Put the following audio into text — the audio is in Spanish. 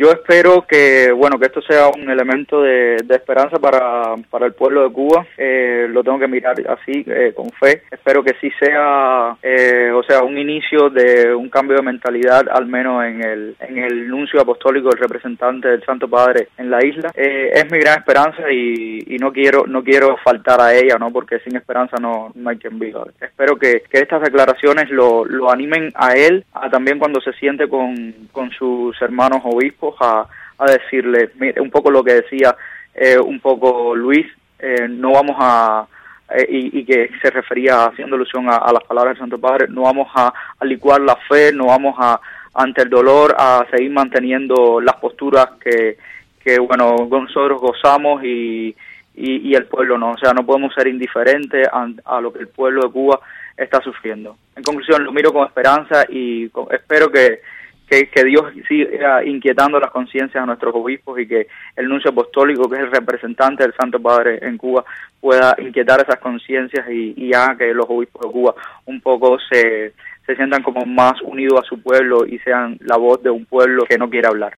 Yo espero que, bueno, que esto sea un elemento de esperanza para el pueblo de Cuba. Lo tengo que mirar así, con fe. Espero que sí sea, un inicio de un cambio de mentalidad, al menos en el nuncio apostólico, el representante del Santo Padre en la isla. Es mi gran esperanza y no quiero faltar a ella, ¿no? Porque sin esperanza no hay quien viva. Espero que estas declaraciones lo animen a él, también cuando se siente con sus hermanos obispos, a decirle, mire, un poco lo que decía un poco Luis, no vamos y que se refería, haciendo alusión a las palabras del Santo Padre, no vamos a licuar la fe, no vamos ante el dolor, a seguir manteniendo las posturas que nosotros gozamos y el pueblo no. O sea, no podemos ser indiferentes a lo que el pueblo de Cuba está sufriendo. En conclusión, lo miro con esperanza y espero que Dios siga inquietando las conciencias de nuestros obispos y que el nuncio apostólico, que es el representante del Santo Padre en Cuba, pueda inquietar esas conciencias y haga que los obispos de Cuba un poco se sientan como más unidos a su pueblo y sean la voz de un pueblo que no quiere hablar.